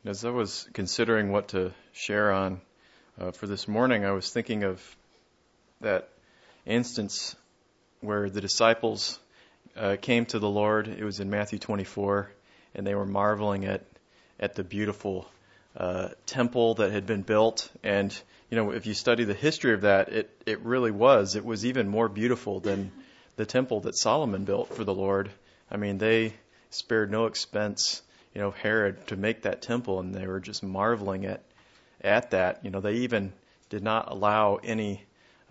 As I was considering what to share on for this morning, I was thinking of that instance where the disciples came to the Lord. It was in Matthew 24, and they were marveling at the beautiful temple that had been built. And, you know, if you study the history of that, it really was. It was even more beautiful than the temple that Solomon built for the Lord. I mean, they spared no expense, of Herod to make that temple, and they were just marveling at that. They even did not allow any,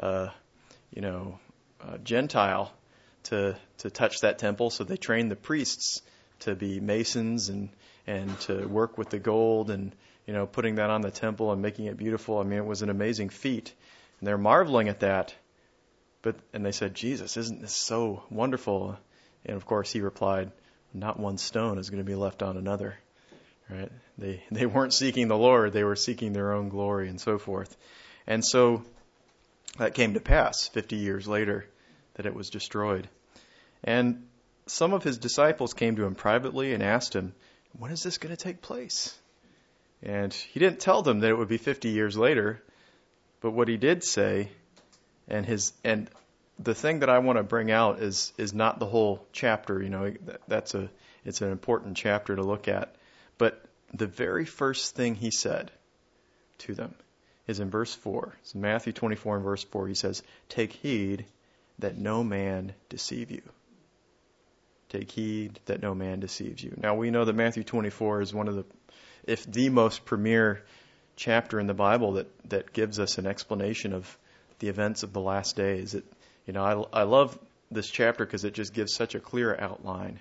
Gentile to touch that temple, so they trained the priests to be masons and to work with the gold and, putting that on the temple and making it beautiful. I mean, it was an amazing feat, and they're marveling at that. And they said, Jesus, isn't this so wonderful? And of course, he replied, not one stone is going to be left on another, right? They weren't seeking the Lord. They were seeking their own glory and so forth. And so that came to pass 50 years later that it was destroyed. And some of his disciples came to him privately and asked him, when is this going to take place? And he didn't tell them that it would be 50 years later, but what he did say, and the thing that I want to bring out is not the whole chapter. It's an important chapter to look at. But the very first thing he said to them is in verse 4. It's in Matthew 24 and verse 4. He says, take heed that no man deceive you. Take heed that no man deceives you. Now we know that Matthew 24 is one of the most premier chapter in the Bible that gives us an explanation of the events of the last days. I love this chapter because it just gives such a clear outline.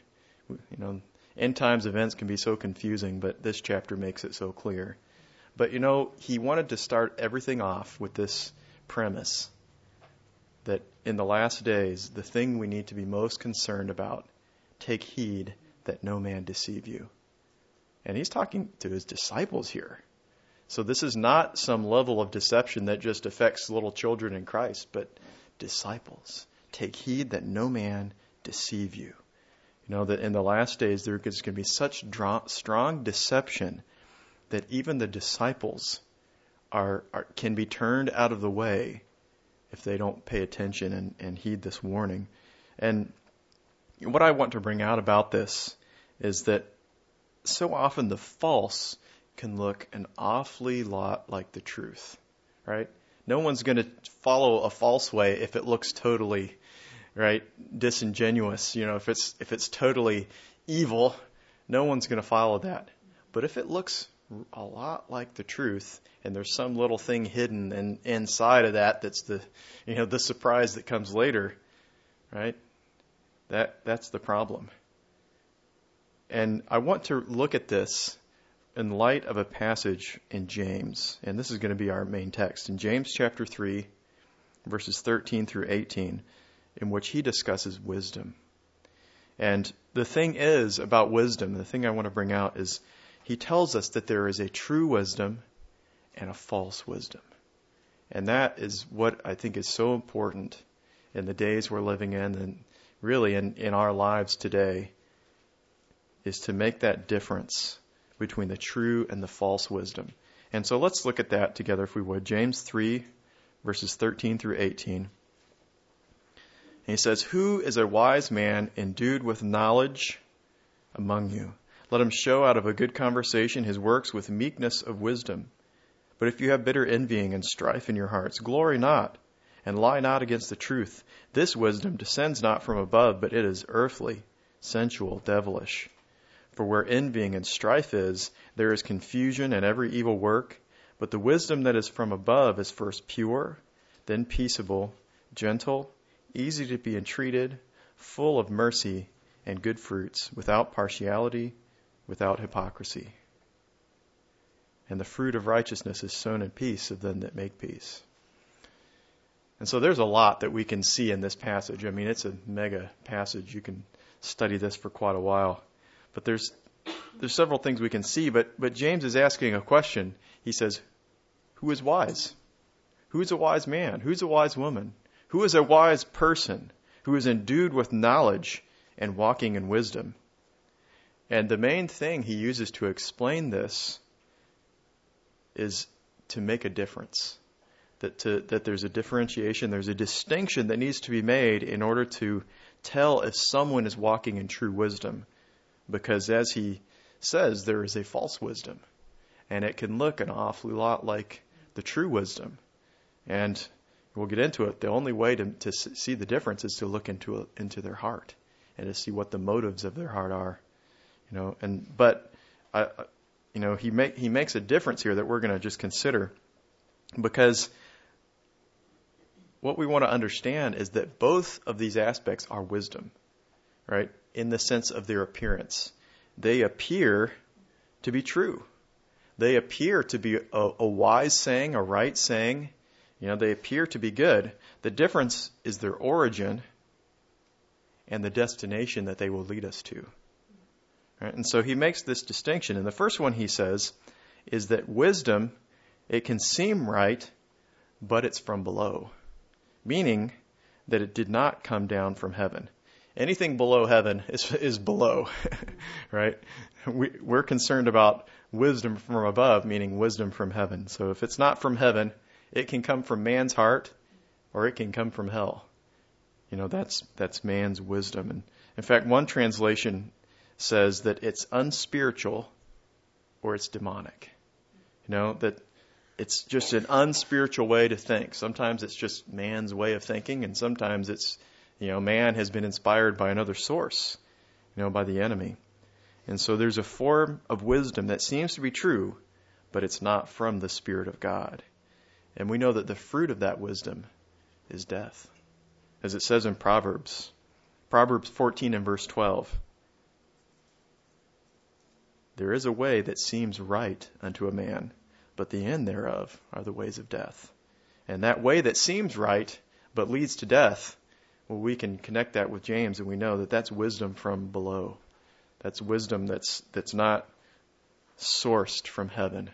End times events can be so confusing, but this chapter makes it so clear. But, he wanted to start everything off with this premise that in the last days, the thing we need to be most concerned about, take heed that no man deceive you. And he's talking to his disciples here. So this is not some level of deception that just affects little children in Christ, but disciples. Take heed that no man deceive you. That in the last days there is going to be such strong deception that even the disciples can be turned out of the way if they don't pay attention and heed this warning. And what I want to bring out about this is that so often the false can look an awfully lot like the truth, right? No one's going to follow a false way if it looks totally, right, disingenuous. If it's totally evil, no one's going to follow that. But if it looks a lot like the truth, and there's some little thing hidden inside of that's the surprise that comes later, right? That's the problem. And I want to look at this in light of a passage in James, and this is going to be our main text, in James chapter 3, verses 13 through 18, in which he discusses wisdom. And the thing is about wisdom, the thing I want to bring out is he tells us that there is a true wisdom and a false wisdom. And that is what I think is so important in the days we're living in and really in our lives today, is to make that difference between the true and the false wisdom. And so let's look at that together if we would. James 3, verses 13 through 18. And he says, who is a wise man endued with knowledge among you? Let him show out of a good conversation his works with meekness of wisdom. But if you have bitter envying and strife in your hearts, glory not, and lie not against the truth. This wisdom descends not from above, but it is earthly, sensual, devilish. For where envying and strife is, there is confusion and every evil work. But the wisdom that is from above is first pure, then peaceable, gentle, easy to be entreated, full of mercy and good fruits, without partiality, without hypocrisy. And the fruit of righteousness is sown in peace of them that make peace. And so there's a lot that we can see in this passage. I mean, it's a mega passage. You can study this for quite a while. But there's several things we can see, but James is asking a question. He says, who is wise? Who is a wise man? Who's a wise woman? Who is a wise person who is endued with knowledge and walking in wisdom? And the main thing he uses to explain this is to make a difference. That there's a differentiation, there's a distinction that needs to be made in order to tell if someone is walking in true wisdom. Because as he says, there is a false wisdom. And it can look an awfully lot like the true wisdom. And we'll get into it. The only way to see the difference is to look into their heart and to see what the motives of their heart are. He makes a difference here that we're going to just consider, because what we want to understand is that both of these aspects are wisdom, right? In the sense of their appearance. They appear to be true. They appear to be a wise saying, a right saying. They appear to be good. The difference is their origin and the destination that they will lead us to. Right? And so he makes this distinction. And the first one he says is that wisdom, it can seem right, but it's from below. Meaning that it did not come down from heaven. Anything below heaven is below, right? We're concerned about wisdom from above, meaning wisdom from heaven. So if it's not from heaven, it can come from man's heart, or it can come from hell. That's man's wisdom. And in fact, one translation says that it's unspiritual or it's demonic. That it's just an unspiritual way to think. Sometimes it's just man's way of thinking, and sometimes it's, man has been inspired by another source, by the enemy. And so there's a form of wisdom that seems to be true, but it's not from the Spirit of God. And we know that the fruit of that wisdom is death. As it says in Proverbs 14 and verse 12. There is a way that seems right unto a man, but the end thereof are the ways of death. And that way that seems right, but leads to death, well, we can connect that with James, and we know that that's wisdom from below. That's wisdom that's not sourced from heaven.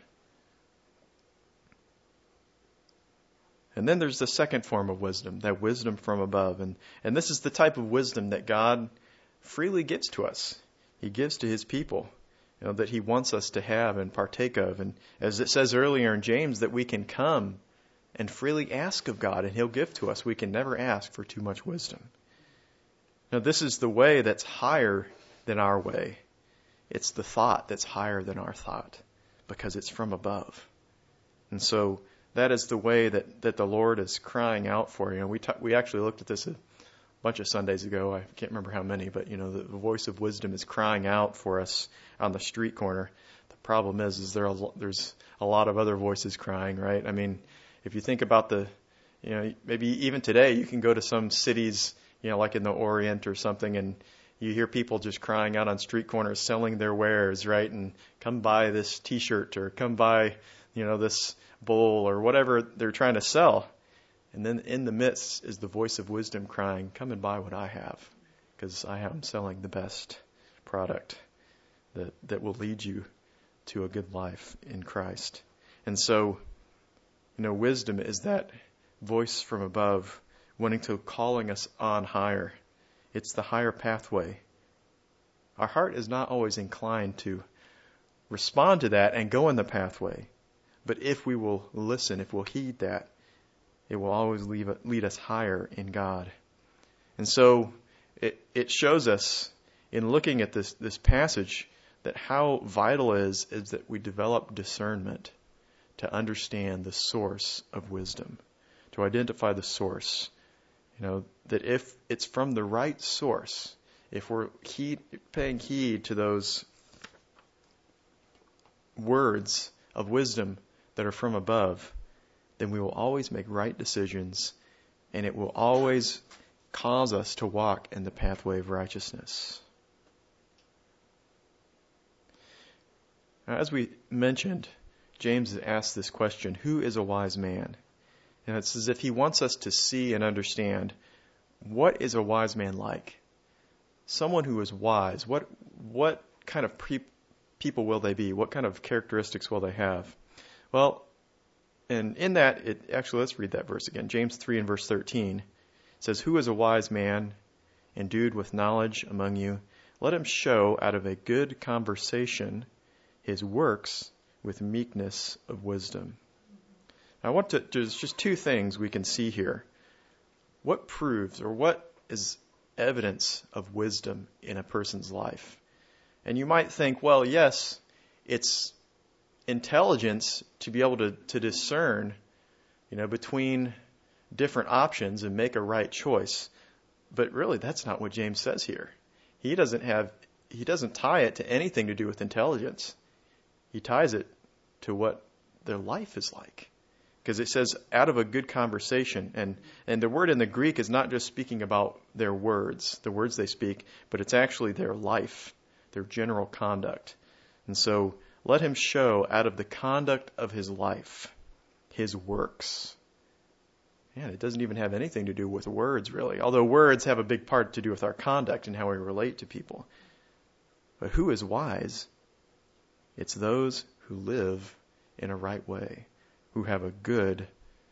And then there's the second form of wisdom, that wisdom from above. And this is the type of wisdom that God freely gives to us. He gives to his people, that he wants us to have and partake of. And as it says earlier in James, that we can come and freely ask of God, and he'll give to us. We can never ask for too much wisdom. Now, this is the way that's higher than our way. It's the thought that's higher than our thought, because it's from above. And so that is the way that the Lord is crying out for. We actually looked at this a bunch of Sundays ago. I can't remember how many, but the voice of wisdom is crying out for us on the street corner. The problem is there's a lot of other voices crying, right? I mean, if you think about maybe even today, you can go to some cities, like in the Orient or something, and you hear people just crying out on street corners selling their wares, right? And come buy this T-shirt, or come buy, this bowl, or whatever they're trying to sell. And then in the midst is the voice of wisdom crying, come and buy what I have, because I am selling the best product that will lead you to a good life in Christ. And so, wisdom is that voice from above wanting to calling us on higher. It's the higher pathway. Our heart is not always inclined to respond to that and go in the pathway. But if we will listen, if we'll heed that, it will always lead us higher in God. And so it shows us in looking at this passage that how vital is that we develop discernment to understand the source of wisdom, to identify the source. That if it's from the right source, if we're paying heed to those words of wisdom that are from above, then we will always make right decisions, and it will always cause us to walk in the pathway of righteousness. Now, as we mentioned, James has asked this question, who is a wise man? And it's as if he wants us to see and understand, what is a wise man like? Someone who is wise, what kind of people will they be? What kind of characteristics will they have? Well, and in that, let's read that verse again. James 3 and verse 13 says, who is a wise man endued with knowledge among you? Let him show out of a good conversation his works with meekness of wisdom. There's just two things we can see here. What proves or what is evidence of wisdom in a person's life? And you might think, well, yes, it's intelligence to be able to discern, between different options and make a right choice. But really, that's not what James says here. He doesn't tie it to anything to do with intelligence. He ties it to what their life is like. Because it says, out of a good conversation. And the word in the Greek is not just speaking about their words, the words they speak, but it's actually their life, their general conduct. And so let him show out of the conduct of his life, his works. And it doesn't even have anything to do with words, really. Although words have a big part to do with our conduct and how we relate to people. But who is wise? It's those who live in a right way, who have a good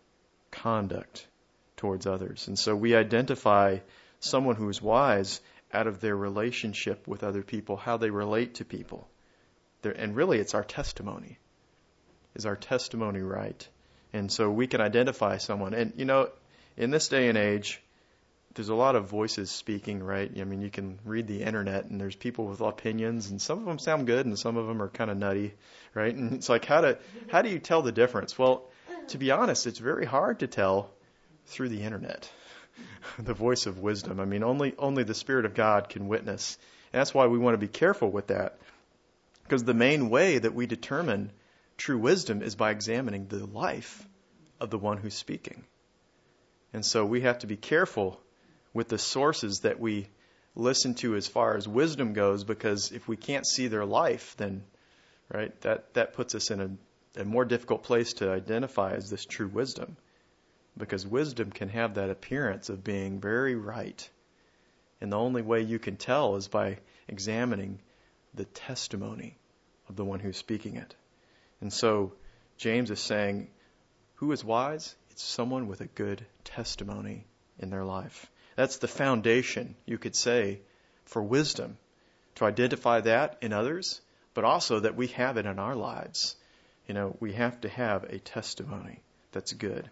conduct towards others. And so we identify someone who is wise out of their relationship with other people, how they relate to people. And really, it's our testimony. Is our testimony right? And so we can identify someone. And, in this day and age, there's a lot of voices speaking, right? I mean, you can read the internet, and there's people with opinions, and some of them sound good, and some of them are kind of nutty, right? And it's like, how do you tell the difference? Well, to be honest, it's very hard to tell through the internet, the voice of wisdom. I mean, only the Spirit of God can witness. And that's why we want to be careful with that, because the main way that we determine true wisdom is by examining the life of the one who's speaking. And so we have to be careful with the sources that we listen to as far as wisdom goes, because if we can't see their life, then right, that puts us in a more difficult place to identify as this true wisdom. Because wisdom can have that appearance of being very right. And the only way you can tell is by examining the testimony of the one who's speaking it. And so James is saying, who is wise? It's someone with a good testimony in their life. That's the foundation, you could say, for wisdom. To identify that in others, but also that we have it in our lives. We have to have a testimony that's good.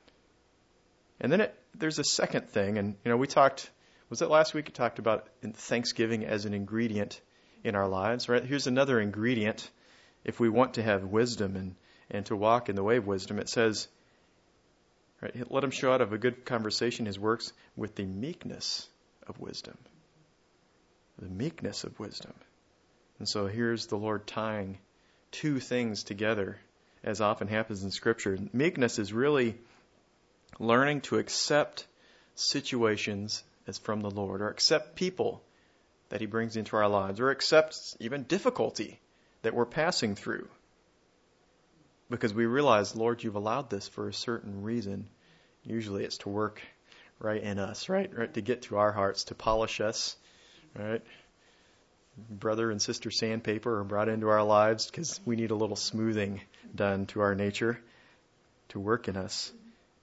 And then there's a second thing, and we talked, was it last week? We talked about thanksgiving as an ingredient in our lives, right? Here's another ingredient if we want to have wisdom and to walk in the way of wisdom. It says, right, let him show out of a good conversation his works with the meekness of wisdom. The meekness of wisdom. And so here's the Lord tying two things together, as often happens in Scripture. Meekness is really learning to accept situations as from the Lord, or accept people that He brings into our lives, or accept even difficulty that we're passing through. Because we realize, Lord, you've allowed this for a certain reason. Usually it's to work right in us, right? To get to our hearts, to polish us, right? Brother and sister sandpaper are brought into our lives because we need a little smoothing done to our nature to work in us.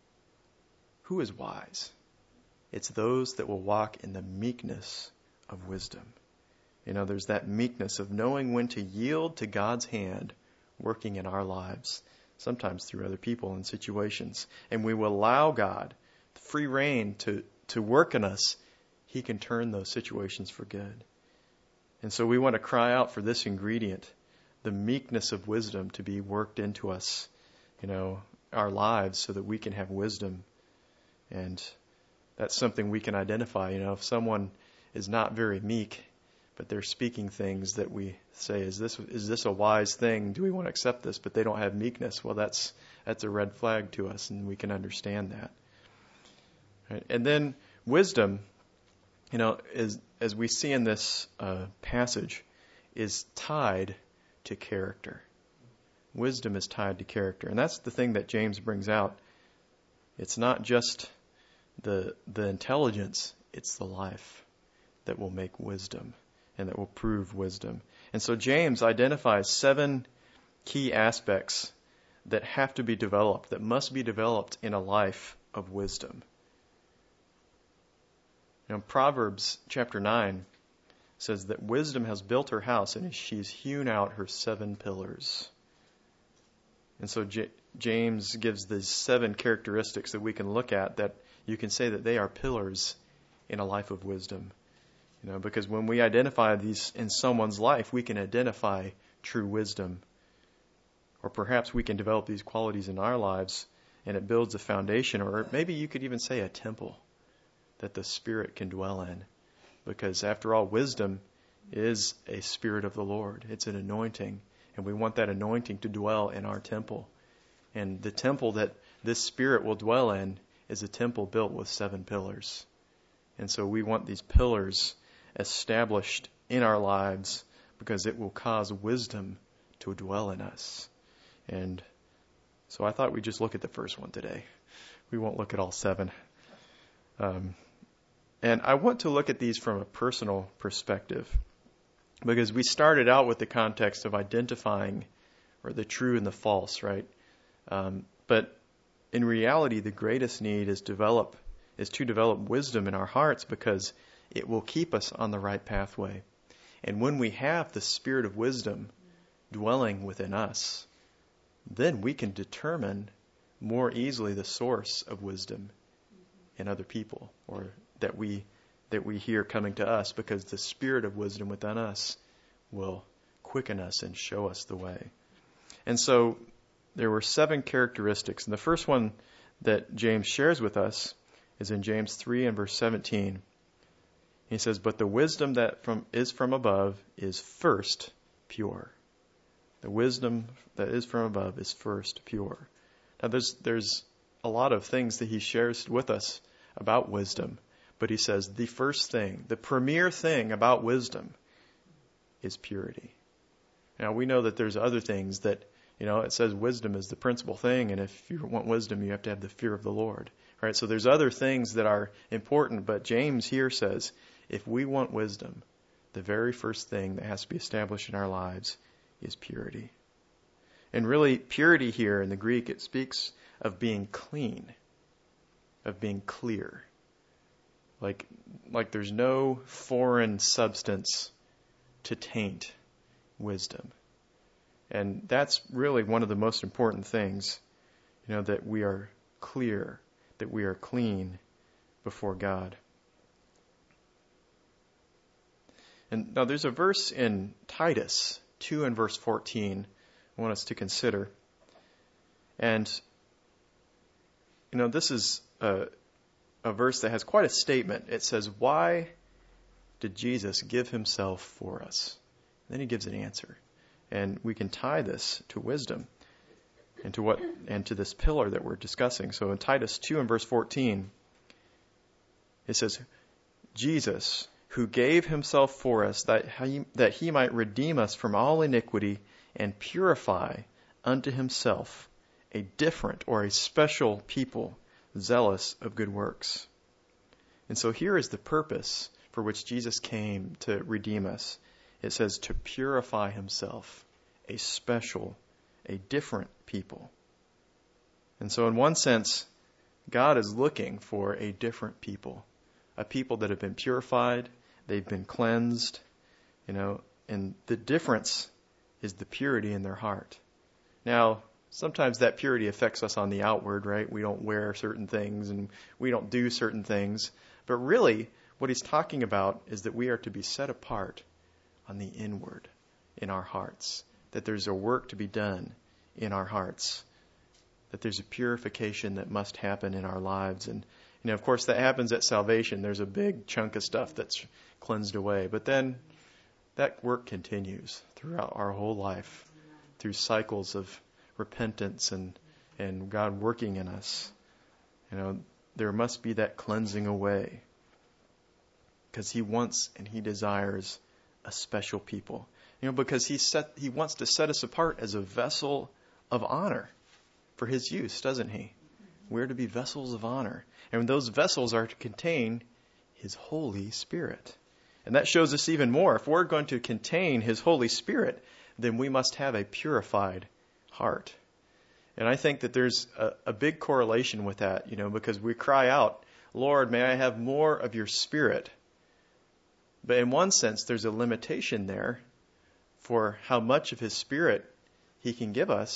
Who is wise? It's those that will walk in the meekness of wisdom. There's that meekness of knowing when to yield to God's hand working in our lives, sometimes through other people and situations. And we will allow God free rein to work in us. He can turn those situations for good. And so we want to cry out for this ingredient, the meekness of wisdom, to be worked into us, our lives, so that we can have wisdom. And that's something we can identify. If someone is not very meek, but they're speaking things that we say, is this a wise thing? Do we want to accept this? But they don't have meekness. Well, that's a red flag to us, and we can understand that. Right? And then wisdom, as we see in this passage, is tied to character. Wisdom is tied to character. And that's the thing that James brings out. It's not just the intelligence, it's the life that will make wisdom and that will prove wisdom. And so James identifies 7 key aspects that have to be developed, that must be developed in a life of wisdom. Proverbs chapter 9 says that wisdom has built her house and she's hewn out her 7 pillars. And so James gives these 7 characteristics that we can look at that you can say that they are pillars in a life of wisdom. Because when we identify these in someone's life, we can identify true wisdom. Or perhaps we can develop these qualities in our lives, and it builds a foundation, or maybe you could even say a temple that the Spirit can dwell in. Because after all, wisdom is a Spirit of the Lord. It's an anointing, and we want that anointing to dwell in our temple. And the temple that this Spirit will dwell in is a temple built with 7 pillars. And so we want these pillars established in our lives because it will cause wisdom to dwell in us. And so I thought we'd just look at the first one today. We won't look at all 7. And I want to look at these from a personal perspective because we started out with the context of identifying or the true and the false, right? But in reality, the greatest need is to develop wisdom in our hearts because it will keep us on the right pathway. And when we have the Spirit of wisdom dwelling within us, then we can determine more easily the source of wisdom in other people, or that we hear coming to us, because the Spirit of wisdom within us will quicken us and show us the way. And so there were 7 characteristics. And the first one that James shares with us is in James 3 and verse 17. He says, "But the wisdom that is from above is first pure." The wisdom that is from above is first pure. Now there's a lot of things that he shares with us about wisdom. But he says the first thing, the premier thing about wisdom is purity. Now we know that there's other things that, it says wisdom is the principal thing. And if you want wisdom, you have to have the fear of the Lord. Right? So there's other things that are important. But James here says, if we want wisdom, the very first thing that has to be established in our lives is purity. And really, purity here in the Greek, it speaks of being clean, of being clear. Like there's no foreign substance to taint wisdom. And that's really one of the most important things, that we are clear, that we are clean before God. And now there's a verse in Titus 2 and verse 14 I want us to consider. And, this is a verse that has quite a statement. It says, "Why did Jesus give himself for us?" And then he gives an answer. And we can tie this to wisdom and to this pillar that we're discussing. So in Titus 2 and verse 14, it says, "Jesus, who gave himself for us, that he might redeem us from all iniquity and purify unto himself a different or a special people, zealous of good works." And so here is the purpose for which Jesus came to redeem us. It says to purify himself a special, a different people. And so in one sense, God is looking for a different people, a people that have been purified, they've been cleansed, and the difference is the purity in their heart. Now, sometimes that purity affects us on the outward, right? We don't wear certain things and we don't do certain things. But really, what he's talking about is that we are to be set apart on the inward, in our hearts. That there's a work to be done in our hearts. That there's a purification that must happen in our lives. And, of course, that happens at salvation. There's a big chunk of stuff that's cleansed away. But then that work continues throughout our whole life, through cycles of repentance and God working in us. There must be that cleansing away, because he wants and he desires a special people. Because he wants to set us apart as a vessel of honor for his use, doesn't he? We're to be vessels of honor. And those vessels are to contain his Holy Spirit. And that shows us even more. If we're going to contain his Holy Spirit, then we must have a purified heart. And I think that there's a big correlation with that, because we cry out, "Lord, may I have more of your Spirit." But in one sense, there's a limitation there for how much of his Spirit he can give us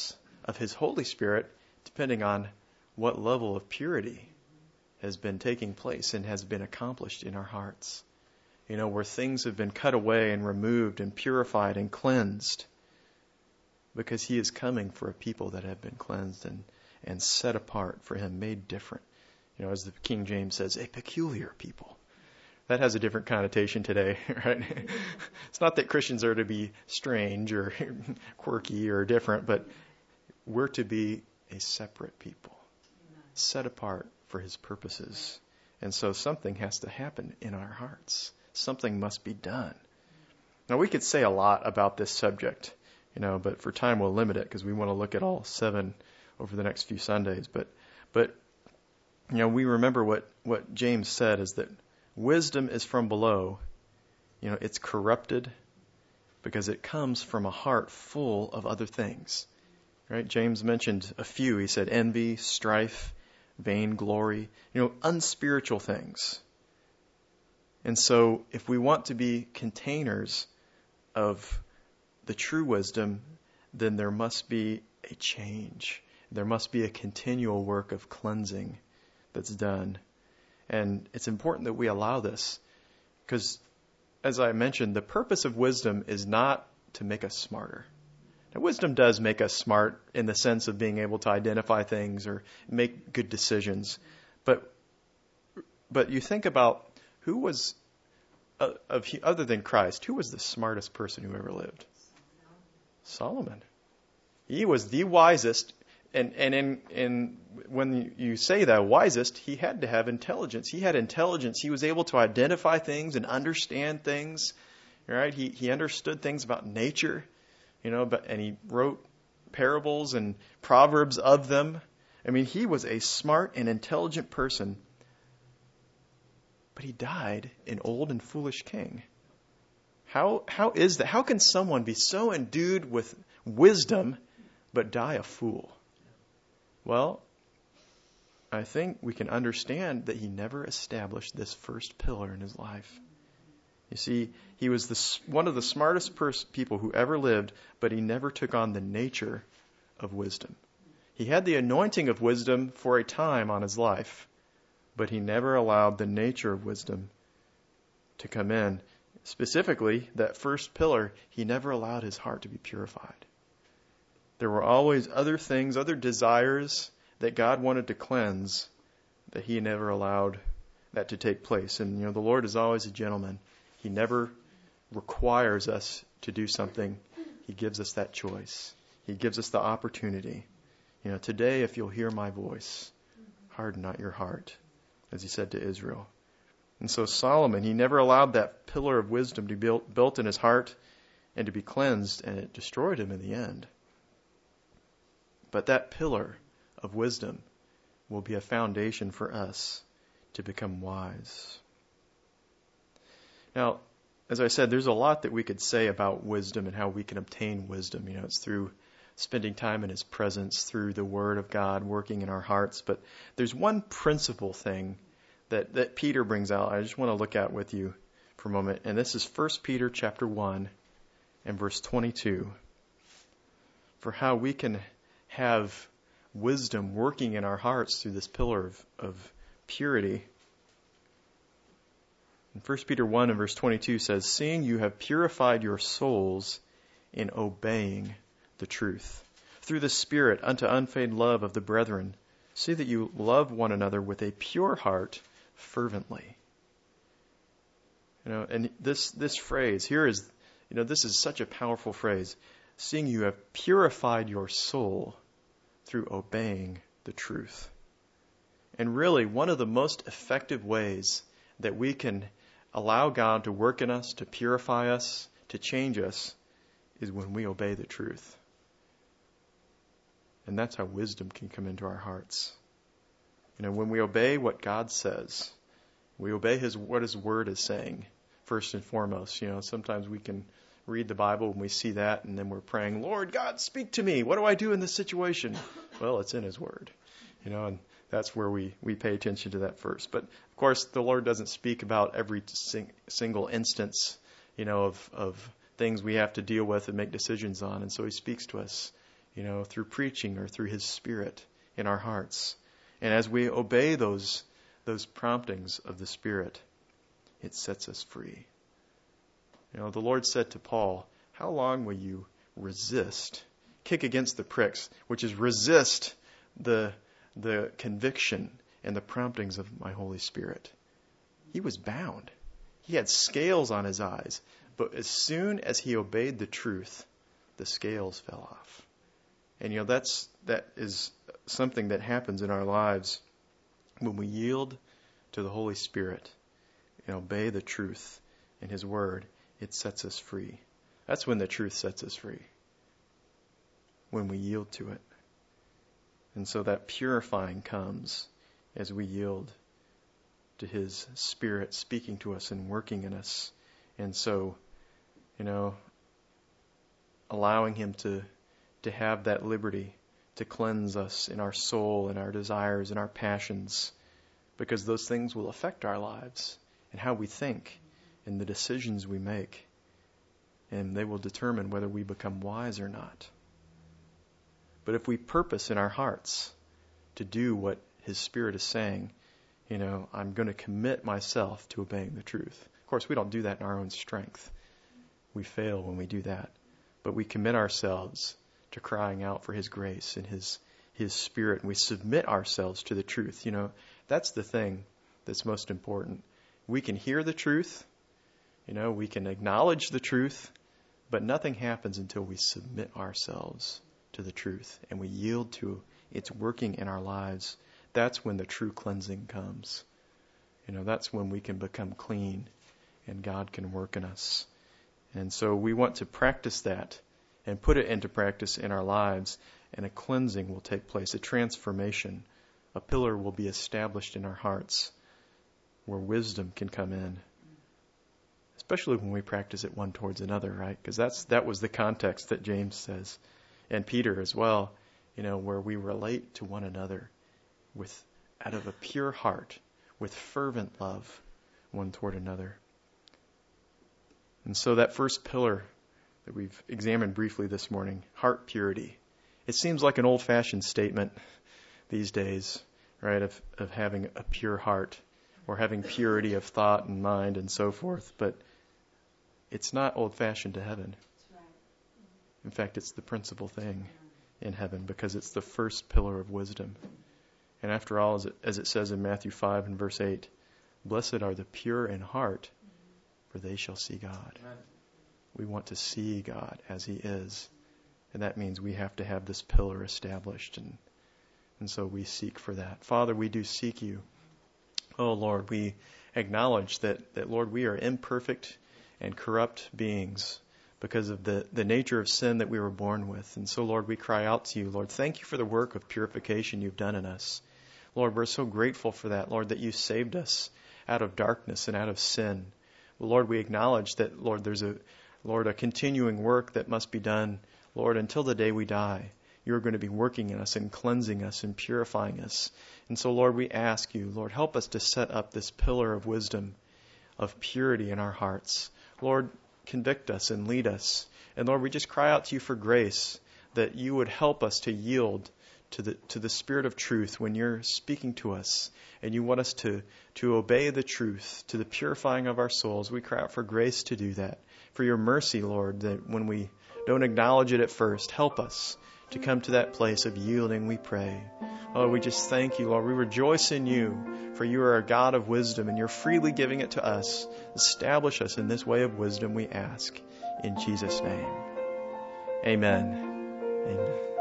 of His Holy Spirit depending on what level of purity has been taking place and has been accomplished in our hearts. Where things have been cut away and removed and purified and cleansed, because He is coming for a people that have been cleansed and set apart for Him, made different. As the King James says, a peculiar people. That has a different connotation today, right? It's not that Christians are to be strange or quirky or different, but we're to be a separate people, set apart for His purposes. And so something has to happen in our hearts. Something must be done. Now, we could say a lot about this subject, but for time we'll limit it because we want to look at all 7 over the next few Sundays. But we remember what James said is that wisdom is from below. It's corrupted because it comes from a heart full of other things. Right? James mentioned a few. He said envy, strife, vainglory, unspiritual things. And so if we want to be containers of the true wisdom, then there must be a change. There must be a continual work of cleansing that's done. And it's important that we allow this because, as I mentioned, the purpose of wisdom is not to make us smarter. Now, wisdom does make us smart in the sense of being able to identify things or make good decisions. But you think about who was, other than Christ, who was the smartest person who ever lived? Solomon. He was the wisest. And when you say the wisest, he had to have intelligence. He had intelligence. He was able to identify things and understand things. Right? He understood things about nature, and he wrote parables and proverbs of them. I mean, he was a smart and intelligent person. But he died an old and foolish king. How is that? How can someone be so endued with wisdom but die a fool? Well, I think we can understand that he never established this first pillar in his life. You see, he was one of the smartest people who ever lived, but he never took on the nature of wisdom. He had the anointing of wisdom for a time on his life, but he never allowed the nature of wisdom to come in. Specifically, that first pillar, he never allowed his heart to be purified. There were always other things, other desires that God wanted to cleanse that he never allowed that to take place. And, the Lord is always a gentleman. He never requires us to do something. He gives us that choice. He gives us the opportunity. Today, if you'll hear my voice, harden not your heart, as he said to Israel. And so Solomon, he never allowed that pillar of wisdom to be built in his heart and to be cleansed, and it destroyed him in the end. But that pillar of wisdom will be a foundation for us to become wise. Now, as I said, there's a lot that we could say about wisdom and how we can obtain wisdom. It's through spending time in His presence, through the Word of God working in our hearts. But there's one principal thing that Peter brings out I just want to look at with you for a moment. And this is 1 Peter chapter 1 and verse 22. For how we can have wisdom working in our hearts through this pillar of purity. And 1 Peter 1 and verse 22 says, seeing you have purified your souls in obeying the truth, through the Spirit unto unfeigned love of the brethren, see that you love one another with a pure heart fervently. And this phrase here is, this is such a powerful phrase. Seeing you have purified your soul through obeying the truth. And really, one of the most effective ways that we can allow God to work in us, to purify us, to change us, is when we obey the truth. And that's how wisdom can come into our hearts. When we obey what God says, we obey what His Word is saying, first and foremost. Sometimes we can read the Bible and we see that, and then we're praying, Lord God, speak to me. What do I do in this situation? Well, it's in His Word. And that's where we pay attention to that first. But, of course, the Lord doesn't speak about every single instance, of things we have to deal with and make decisions on. And so He speaks to us, through preaching or through His Spirit in our hearts. And as we obey those promptings of the Spirit, it sets us free. The Lord said to Paul, how long will you resist, kick against the pricks, which is resist the conviction and the promptings of my Holy Spirit? He was bound. He had scales on his eyes. But as soon as he obeyed the truth, the scales fell off. And that is something that happens in our lives when we yield to the Holy Spirit and obey the truth in His Word. It sets us free. That's when the truth sets us free, when we yield to it. And so that purifying comes as we yield to His Spirit speaking to us and working in us. And so, allowing Him to have that liberty to cleanse us in our soul and our desires and our passions, because those things will affect our lives and how we think and the decisions we make. And they will determine whether we become wise or not. But if we purpose in our hearts to do what His Spirit is saying, I'm going to commit myself to obeying the truth. Of course, we don't do that in our own strength. We fail when we do that. But we commit ourselves to crying out for His grace and His Spirit, and we submit ourselves to the truth. That's the thing that's most important. We can hear the truth, we can acknowledge the truth, but nothing happens until we submit ourselves to the truth and we yield to its working in our lives. That's when the true cleansing comes. That's when we can become clean and God can work in us. And so we want to practice that and put it into practice in our lives, and a cleansing will take place, a transformation. A pillar will be established in our hearts where wisdom can come in, especially when we practice it one towards another, right? Because that was the context that James says, and Peter as well, where we relate to one another out of a pure heart, with fervent love one toward another. And so that first pillar that we've examined briefly this morning, heart purity. It seems like an old-fashioned statement these days, right, of having a pure heart or having purity of thought and mind and so forth, but it's not old-fashioned to heaven. In fact, it's the principal thing in heaven because it's the first pillar of wisdom. And after all, as it says in Matthew 5 and verse 8, blessed are the pure in heart, for they shall see God. Amen. We want to see God as He is. And that means we have to have this pillar established. And so we seek for that. Father, we do seek You. Oh, Lord, we acknowledge that, Lord, we are imperfect and corrupt beings because of the nature of sin that we were born with. And so, Lord, we cry out to You, Lord, thank You for the work of purification You've done in us. Lord, we're so grateful for that, Lord, that You saved us out of darkness and out of sin. Well, Lord, we acknowledge that, Lord, there's a continuing work that must be done, Lord, until the day we die. You're going to be working in us and cleansing us and purifying us. And so, Lord, we ask You, Lord, help us to set up this pillar of wisdom, of purity in our hearts. Lord, convict us and lead us. And Lord, we just cry out to You for grace, that You would help us to yield to the Spirit of truth when You're speaking to us and You want us to obey the truth, to the purifying of our souls. We cry out for grace to do that. For Your mercy, Lord, that when we don't acknowledge it at first, help us to come to that place of yielding, we pray. Oh, we just thank You, Lord. We rejoice in You, for You are a God of wisdom, and You're freely giving it to us. Establish us in this way of wisdom, we ask. In Jesus' name. Amen. Amen.